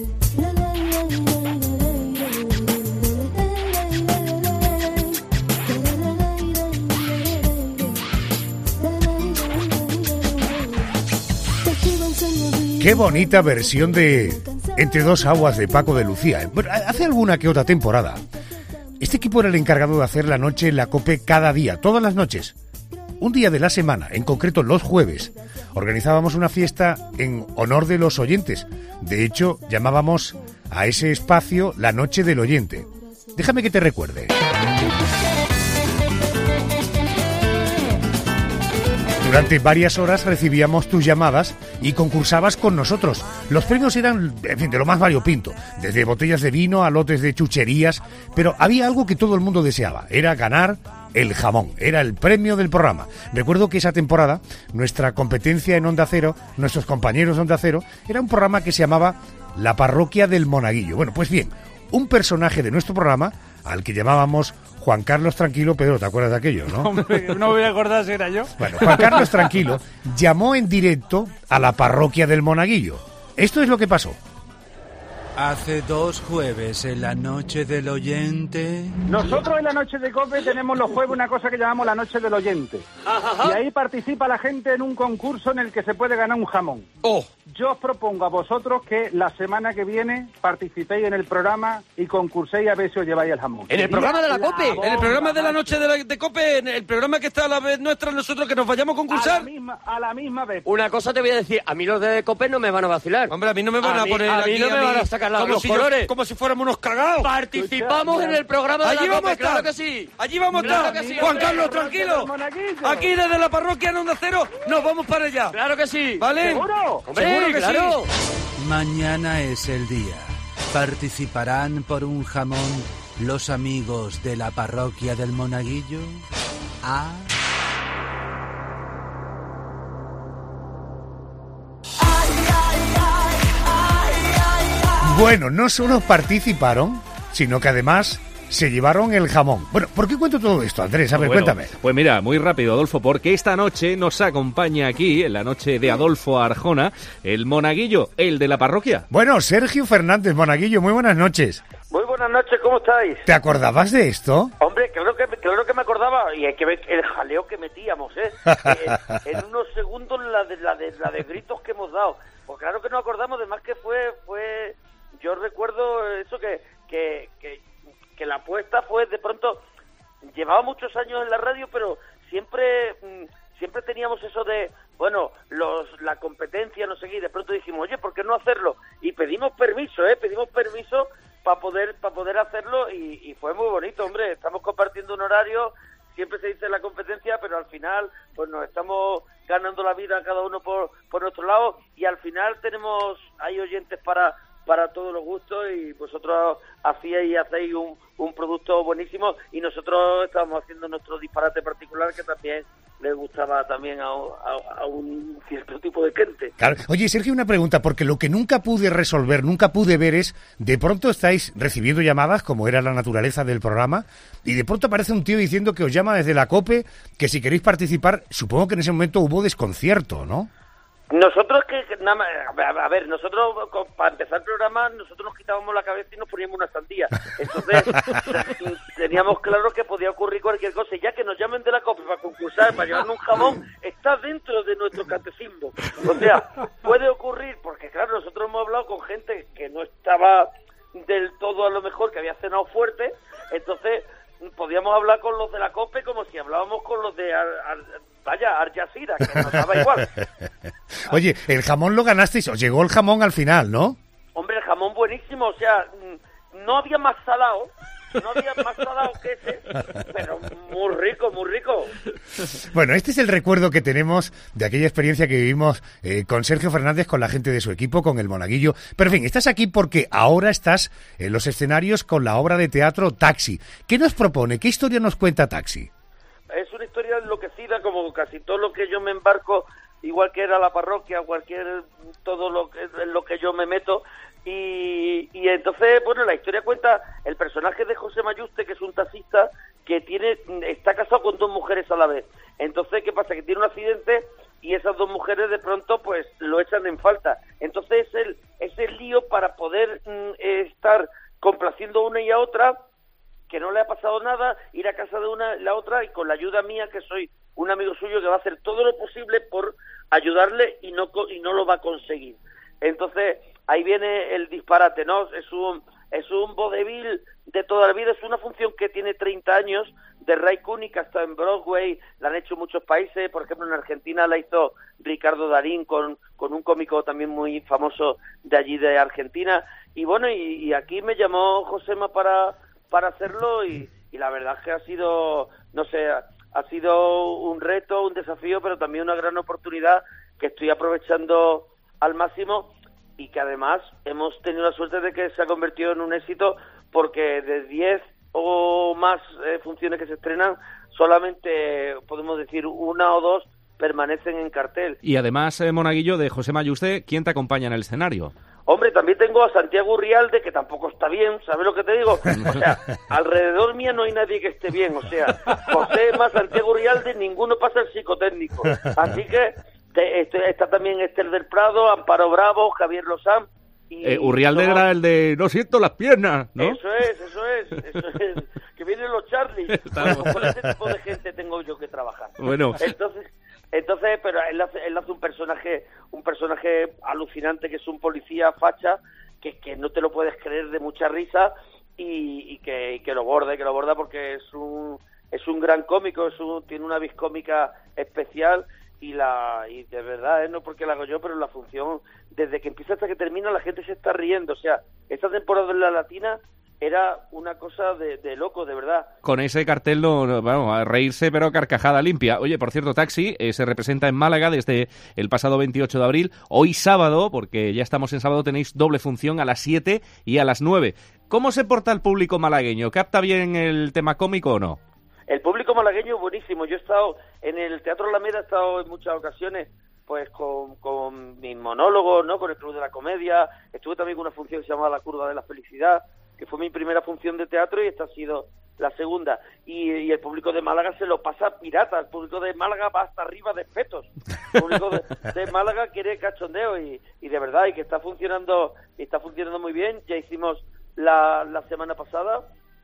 Qué bonita versión de Entre dos aguas de Paco de Lucía. Bueno, hace alguna que otra temporada, este equipo era el encargado de hacer la noche en la COPE cada día, todas las noches. Un día de la semana, en concreto los jueves, organizábamos una fiesta en honor de los oyentes. De hecho, llamábamos a ese espacio la Noche del Oyente. Déjame que te recuerde. Durante varias horas recibíamos tus llamadas y concursabas con nosotros. Los premios eran, en fin, de lo más variopinto, desde botellas de vino a lotes de chucherías, pero había algo que todo el mundo deseaba, era ganar el jamón, era el premio del programa. Recuerdo que esa temporada, nuestra competencia en Onda Cero, nuestros compañeros de Onda Cero, era un programa que se llamaba La Parroquia del Monaguillo. Bueno, pues bien, un personaje de nuestro programa, al que llamábamos Juan Carlos Tranquilo. Pedro, ¿te acuerdas de aquello, no? Hombre, no me voy a acordar si era yo. Bueno, Juan Carlos Tranquilo llamó en directo a la Parroquia del Monaguillo. Esto es lo que pasó. Hace 2 jueves en la Noche del Oyente. Nosotros en la Noche de COPE tenemos los jueves una cosa que llamamos la Noche del Oyente. Y ahí participa la gente en un concurso en el que se puede ganar un jamón. Yo os propongo a vosotros que la semana que viene participéis en el programa y concurséis a ver si os lleváis el jamón. ¿En el programa de la COPE? ¿En el programa de la Noche de COPE? ¿En el programa que está a la vez nuestra, nosotros que nos vayamos a concursar? A la misma vez. Una cosa te voy a decir, a mí los de COPE no me van a vacilar. Hombre, a mí no me van a poner a mí aquí, no me van a sacar los colores. Como si fuéramos unos cagados. Participamos en el programa de la COPE, claro que sí. Allí vamos a estar. Que sí, Juan Carlos, tranquilo. Aquí desde la parroquia en Onda Cero nos vamos para allá. Claro que sí. ¿Vale? ¿Seguro? Hombre, seguro que claro. sí. Mañana es el día. ¿Participarán por un jamón los amigos de la Parroquia del Monaguillo? Bueno, no solo participaron, sino que además se llevaron el jamón. Bueno, ¿por qué cuento todo esto, Andrés? A ver, cuéntame. Pues mira, muy rápido, Adolfo, porque esta noche nos acompaña aquí, en la noche de Adolfo Arjona, el monaguillo, el de la parroquia. Bueno, Sergio Fernández, monaguillo, muy buenas noches. Muy buenas noches, ¿cómo estáis? ¿Te acordabas de esto? Hombre, claro que me acordaba, y hay que ver el jaleo que metíamos, en unos segundos la de gritos que hemos dado. Pues claro que nos acordamos, además que fue yo recuerdo eso que la apuesta fue de pronto, llevaba muchos años en la radio, pero siempre teníamos eso de, bueno, la competencia, no sé qué, y de pronto dijimos, oye, ¿por qué no hacerlo? Y pedimos permiso para poder hacerlo, y fue muy bonito, hombre. Estamos compartiendo un horario, siempre se dice la competencia, pero al final pues nos estamos ganando la vida cada uno por nuestro lado, y al final hay oyentes para todos los gustos, y vosotros hacíais y hacéis un producto buenísimo, y nosotros estábamos haciendo nuestro disparate particular que también le gustaba también a un cierto tipo de gente. Claro. Oye, Sergio, una pregunta, porque lo que nunca pude resolver, nunca pude ver es, de pronto estáis recibiendo llamadas, como era la naturaleza del programa, y de pronto aparece un tío diciendo que os llama desde la COPE, que si queréis participar. Supongo que en ese momento hubo desconcierto, ¿no? Nosotros nada más, a ver, nosotros para empezar el programa, nosotros nos quitábamos la cabeza y nos poníamos una sandía. Entonces teníamos claro que podía ocurrir cualquier cosa, y ya que nos llamen de la COPE para concursar, para llevarnos un jamón, está dentro de nuestro catecismo. O sea, puede ocurrir, porque claro, nosotros hemos hablado con gente que no estaba del todo a lo mejor, que había cenado fuerte, entonces podíamos hablar con los de la COPE como si hablábamos con los de Al Jazeera, que nos daba igual. Oye, el jamón lo ganasteis, os llegó el jamón al final, ¿no? Hombre, el jamón buenísimo, o sea, no había más salado, no había más salado que ese, pero muy rico, muy rico. Bueno, este es el recuerdo que tenemos de aquella experiencia que vivimos con Sergio Fernández, con la gente de su equipo, con el Monaguillo. Pero en fin, estás aquí porque ahora estás en los escenarios con la obra de teatro Taxi. ¿Qué nos propone? ¿Qué historia nos cuenta Taxi? Es una historia enloquecida, como casi todo lo que yo me embarco, igual que era la parroquia, todo lo que yo me meto. Y entonces, bueno, la historia cuenta el personaje de José Mayuste, que es un taxista que está casado con 2 mujeres a la vez. Entonces, ¿qué pasa? Que tiene un accidente y esas 2 mujeres de pronto pues lo echan en falta. Entonces es el lío para poder estar complaciendo una y a otra, que no le ha pasado nada, ir a casa de una y la otra, y con la ayuda mía, que soy un amigo suyo que va a hacer todo lo posible por ayudarle y no lo va a conseguir. Entonces ahí viene el disparate, ¿no? Es un vodevil de toda la vida, es una función que tiene 30 años, de Ray Cooney, que ha estado en Broadway, la han hecho muchos países, por ejemplo en Argentina la hizo Ricardo Darín con un cómico también muy famoso de allí de Argentina, y bueno, y aquí me llamó Josema para hacerlo, y la verdad es que ha sido, no sé, ha sido un reto, un desafío, pero también una gran oportunidad que estoy aprovechando al máximo, y que además hemos tenido la suerte de que se ha convertido en un éxito, porque de 10 o más funciones que se estrenan, solamente podemos decir 1 o 2 permanecen en cartel. Y además, Monaguillo, de José Mayuste, ¿quién te acompaña en el escenario? Hombre, también tengo a Santiago Urrialde, que tampoco está bien, ¿sabes lo que te digo? O sea, alrededor mía no hay nadie que esté bien, o sea, José más Santiago Urrialde, ninguno pasa el psicotécnico. Así que está también Esther del Prado, Amparo Bravo, Javier Lozán. Urrialde era el de "no siento las piernas", ¿no? Eso es, que vienen los Charlies. Bueno, con ese tipo de gente tengo yo que trabajar. Bueno. Entonces, pero él hace un personaje alucinante, que es un policía facha, que no te lo puedes creer, de mucha risa, y que lo borda porque es un gran cómico, tiene una vis cómica especial, y de verdad, no porque la hago yo, pero la función, desde que empieza hasta que termina, la gente se está riendo. O sea, esta temporada de la Latina era una cosa de loco, de verdad. Con ese cartel, vamos, a reírse, pero carcajada limpia. Oye, por cierto, Taxi se representa en Málaga desde el pasado 28 de abril. Hoy sábado, porque ya estamos en sábado, tenéis doble función a las 7 y a las 9. ¿Cómo se porta el público malagueño? ¿Capta bien el tema cómico o no? El público malagueño es buenísimo. Yo he estado en el Teatro Alameda, he estado en muchas ocasiones pues con mis monólogos, ¿no? Con el Club de la Comedia. Estuve también con una función que se llamaba La Curva de la Felicidad, que fue mi primera función de teatro, y esta ha sido la segunda. Y el público de Málaga se lo pasa pirata. El público de Málaga va hasta arriba de petos. El público de Málaga quiere cachondeo, y de verdad, y que está funcionando muy bien. Ya hicimos la semana pasada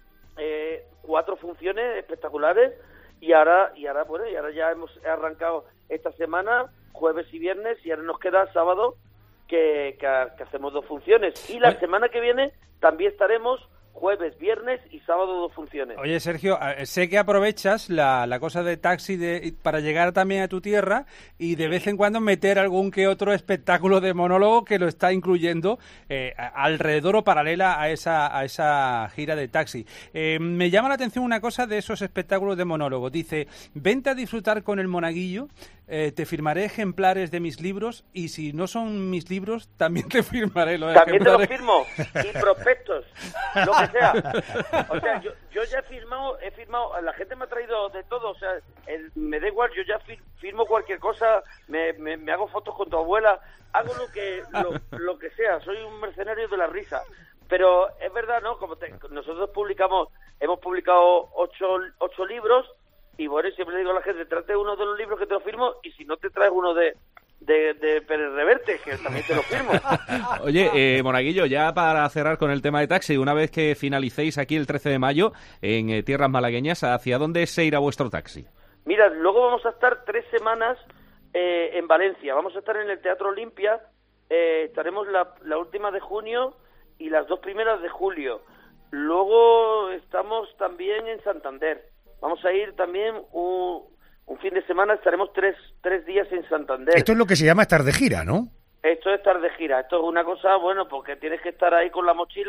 4 funciones espectaculares, y ahora ya hemos arrancado esta semana, jueves y viernes, y ahora nos queda sábado que hacemos 2 funciones, y la semana que viene también estaremos jueves, viernes y sábado 2 funciones. Oye, Sergio, sé que aprovechas la cosa de Taxi para llegar también a tu tierra, y de vez en cuando meter algún que otro espectáculo de monólogo que lo está incluyendo alrededor o paralela a esa gira de Taxi. Me llama la atención una cosa de esos espectáculos de monólogo. Dice: vente a disfrutar con el Monaguillo, te firmaré ejemplares de mis libros, y si no son mis libros, también te firmaré los ejemplares. También te los firmo, y prospectos, lo que sea. O sea, yo ya he firmado, la gente me ha traído de todo, o sea, me da igual, yo ya firmo cualquier cosa, me hago fotos con tu abuela, hago lo que sea, soy un mercenario de la risa. Pero es verdad, ¿no? Como nosotros hemos publicado 8 libros, y bueno, siempre le digo a la gente: trate uno de los libros que te lo firmo, y si no, te traes uno de Pérez Reverte, que también te lo firmo. Oye, Monaguillo, ya para cerrar con el tema de Taxi, una vez que finalicéis aquí el 13 de mayo en tierras malagueñas, ¿hacia dónde se irá vuestro Taxi? Mira, luego vamos a estar 3 semanas en Valencia. Vamos a estar en el Teatro Olimpia, estaremos la última de junio y las 2 primeras de julio. Luego estamos también en Santander. Vamos a ir también un fin de semana, estaremos 3 días en Santander. Esto es lo que se llama estar de gira, ¿no? Esto es estar de gira. Esto es una cosa, bueno, porque tienes que estar ahí con la mochila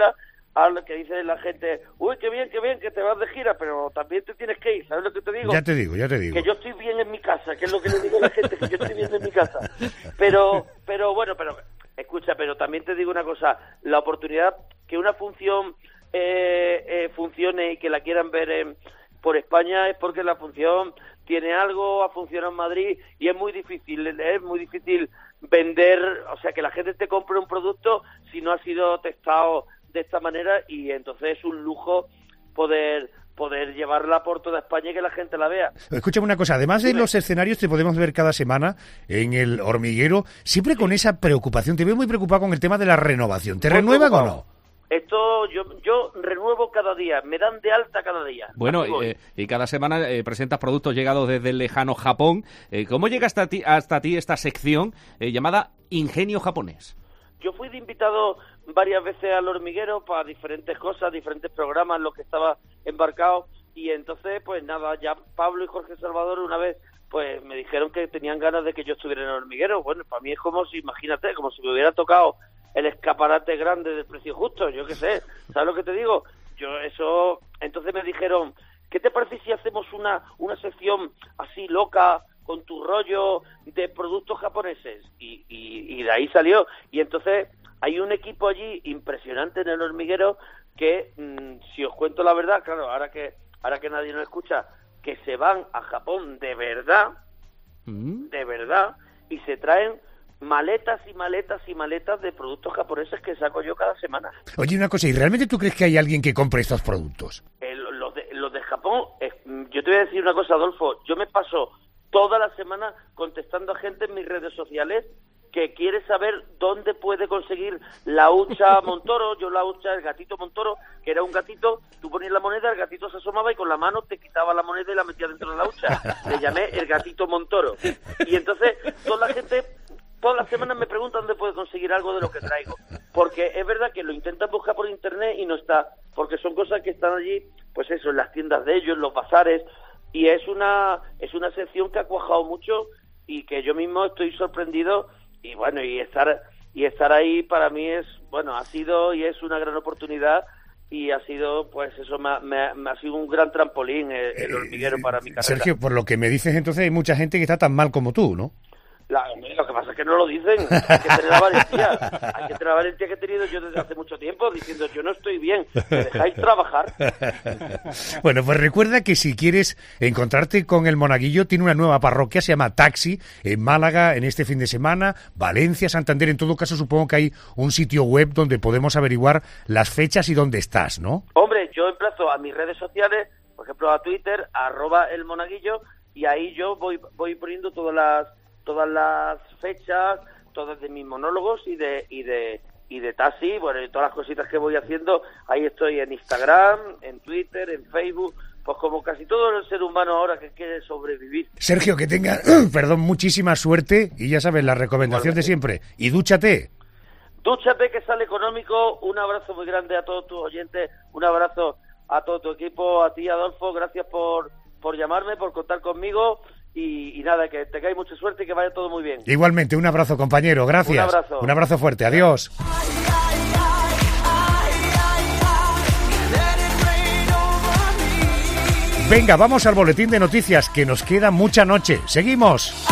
que dice la gente, uy, qué bien, que te vas de gira, pero también te tienes que ir, ¿sabes lo que te digo? Ya te digo. Que yo estoy bien en mi casa, que es lo que le digo a la gente, que yo estoy bien en mi casa. Pero escucha, pero también te digo una cosa, la oportunidad que una función funcione y que la quieran ver por España es porque la función tiene algo, ha funcionado en Madrid y es muy difícil vender, o sea, que la gente te compre un producto si no ha sido testado de esta manera, y entonces es un lujo poder llevarla por toda España y que la gente la vea. Escúchame una cosa, además de los escenarios te podemos ver cada semana en El Hormiguero, siempre con esa preocupación, te veo muy preocupado con el tema de la renovación. ¿Te renuevan o no? Esto yo renuevo cada día, me dan de alta cada día. Bueno, y cada semana presentas productos llegados desde el lejano Japón. ¿Cómo llega hasta ti esta sección llamada Ingenio Japonés? Yo fui de invitado varias veces al Hormiguero para diferentes cosas, diferentes programas en los que estaba embarcado, y entonces pues nada, ya Pablo y Jorge Salvador una vez pues me dijeron que tenían ganas de que yo estuviera en el Hormiguero. Bueno, para mí es como si, imagínate, como si me hubiera tocado el escaparate grande del Precio Justo, yo qué sé, ¿sabes lo que te digo? Entonces me dijeron, ¿qué te parece si hacemos una sección así loca, con tu rollo de productos japoneses? Y de ahí salió, y entonces hay un equipo allí impresionante en el Hormiguero que, si os cuento la verdad, claro, ahora que nadie nos escucha, que se van a Japón de verdad, y se traen maletas y maletas y maletas de productos japoneses que saco yo cada semana. Oye, una cosa, ¿y realmente tú crees que hay alguien que compre estos productos? Los de Japón, yo te voy a decir una cosa, Adolfo, yo me paso toda la semana contestando a gente en mis redes sociales que quiere saber dónde puede conseguir la hucha Montoro. Yo la hucha, el gatito Montoro, que era un gatito, tú ponías la moneda, el gatito se asomaba y con la mano te quitaba la moneda y la metía dentro de la hucha. Le llamé el gatito Montoro. Y entonces toda la gente, todas las semanas me preguntan dónde puede conseguir algo de lo que traigo. Porque es verdad que lo intentan buscar por internet y no está, porque son cosas que están allí, pues eso, en las tiendas de ellos, en los bazares, y es una sección que ha cuajado mucho y que yo mismo estoy sorprendido. Y bueno, y estar ahí para mí es, bueno, ha sido y es una gran oportunidad, y ha sido, pues eso, me ha sido un gran trampolín el Hormiguero para mi carrera. Sergio, por lo que me dices, entonces hay mucha gente que está tan mal como tú, ¿no? Lo que pasa es que no lo dicen. Hay que tener la valentía que he tenido yo desde hace mucho tiempo, diciendo, yo no estoy bien, ¿me dejáis trabajar? Bueno, pues recuerda que si quieres encontrarte con el Monaguillo, tiene una nueva parroquia, se llama Taxi, en Málaga en este fin de semana, Valencia, Santander. En todo caso, supongo que hay un sitio web donde podemos averiguar las fechas y dónde estás, ¿no? Hombre, yo emplazo a mis redes sociales, por ejemplo a Twitter, @elmonaguillo, y ahí yo voy poniendo todas las fechas, todas de mis monólogos y de Taxi, bueno, y todas las cositas que voy haciendo. Ahí estoy en Instagram, en Twitter, en Facebook, pues como casi todo el ser humano ahora que quiere sobrevivir. Sergio, que tenga, muchísima suerte, y ya sabes, la recomendación de siempre, y dúchate. Dúchate, que sale económico. Un abrazo muy grande a todos tus oyentes, un abrazo a todo tu equipo, a ti, Adolfo, gracias por llamarme, por contar conmigo. Y nada, que tengáis mucha suerte y que vaya todo muy bien. Igualmente, un abrazo, compañero, gracias. Un abrazo fuerte, adiós. Venga, vamos al boletín de noticias, que nos queda mucha noche. Seguimos.